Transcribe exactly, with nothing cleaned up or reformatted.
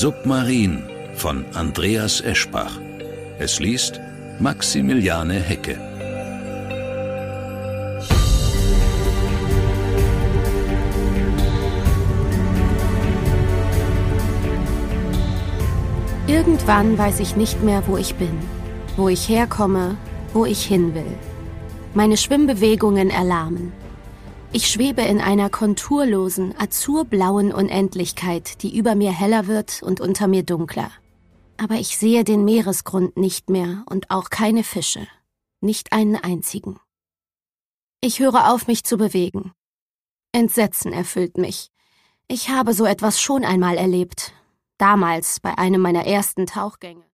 Submarin von Andreas Eschbach. Es liest Maximiliane Hecke. Irgendwann weiß ich nicht mehr, wo ich bin, wo ich herkomme, wo ich hin will. Meine Schwimmbewegungen erlahmen. Ich schwebe in einer konturlosen, azurblauen Unendlichkeit, die über mir heller wird und unter mir dunkler. Aber ich sehe den Meeresgrund nicht mehr und auch keine Fische. Nicht einen einzigen. Ich höre auf, mich zu bewegen. Entsetzen erfüllt mich. Ich habe so etwas schon einmal erlebt. Damals bei einem meiner ersten Tauchgänge.